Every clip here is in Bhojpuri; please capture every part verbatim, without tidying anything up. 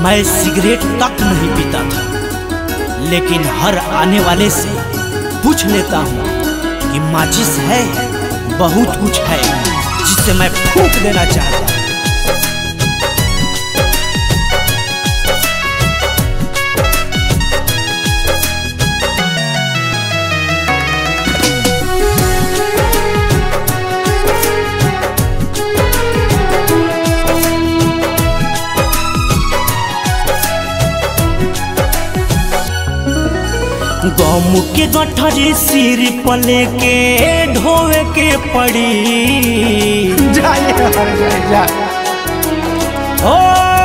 मैं सिगरेट तक नहीं पीता था, लेकिन हर आने वाले से पूछ लेता हूँ कि माचिस है, बहुत कुछ है जिसे मैं फूंक देना चाहता हूँ। गम के गठरी सिर पले के ढोवे के पड़ी। जा जा ओ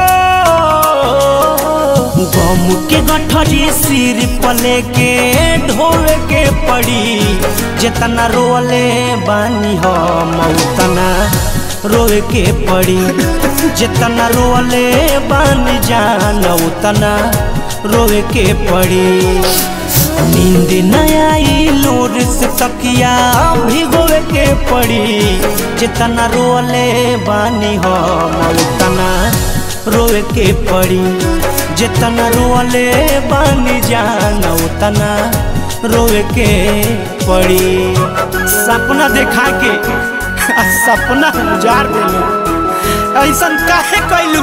गम के गठरी सिर पले के ढोवे के पड़ी। जितना रोले बानी हम उतना रोवे के पड़ी। जितना रोले बानी जान उतना रोवे के पड़ी। नींद न आई लोर से तकिया भिगोवे के पड़ी। जितना रोले बानी हम उतना रोवे के पड़ी। जितना रोले बानी जान उतना रोवे के पड़ी। सपना देखा के सपना उजाड़ देलू, ऐसा काहे कैलू?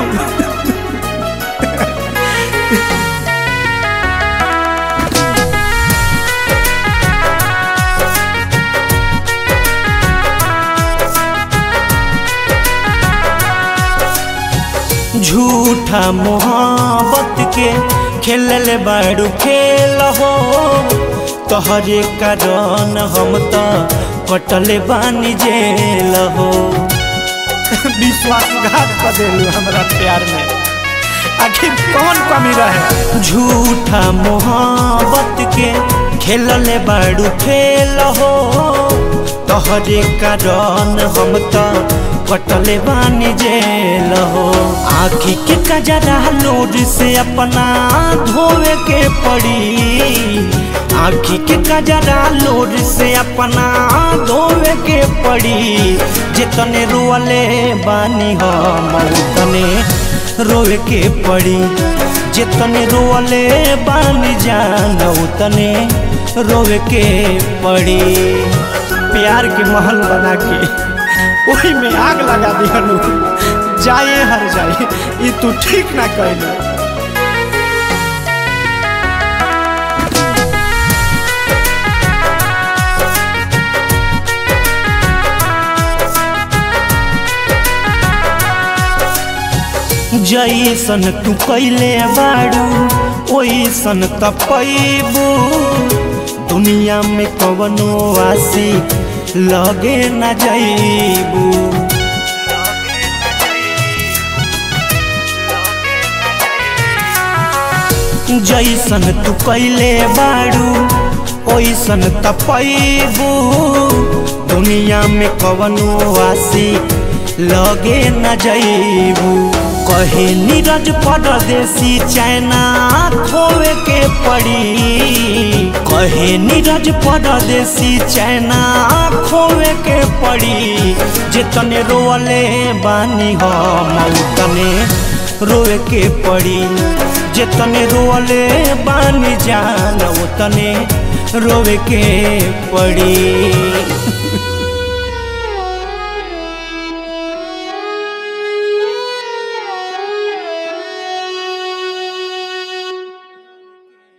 झूठा मोहब्बत के खेलल बाड़ू खेल हो। तोहरे कारण हम तो कटले बानी जेल हो। विश्वासघात कर देलू हमरा प्यार में, आखिर कौन कमी रहे? झूठा मोहब्बत के खेलल बाड़ू खेल हो। तोहरे कारण हम तो कटले बानी जेल हो। आँखी के कजरा लोड से अपना धोवे के पड़ी। आँखी के कजरा लोड से अपना धोवे के पड़ी। जितने रोले बानी हम उतने रोवे के पड़ी। जितने रोले बानी जान उतने रोवे के पड़ी। प्यार के महल बना के वही में आग लगा दिहनु। जाए हर जाए, ये तू ठीक ना कहलू। जैसन तू कैले बाड़ू ओइसन त पैबू। दुनिया में कवनो आसी लगे न जाइबू। जैसन तू कैले बाड़ू ओइसन त पैबू। दुनिया में कवनो आसी लगे न जाइबू। कहे नीरज परदेसी चैना खोवे के पड़ी। कहे नीरज परदेसी चैना खोवे के पड़ी। जितने रोले बानी हम उतने रोवे के पड़ी। जितने रोले बानी जान उतने रोवे के पड़ी।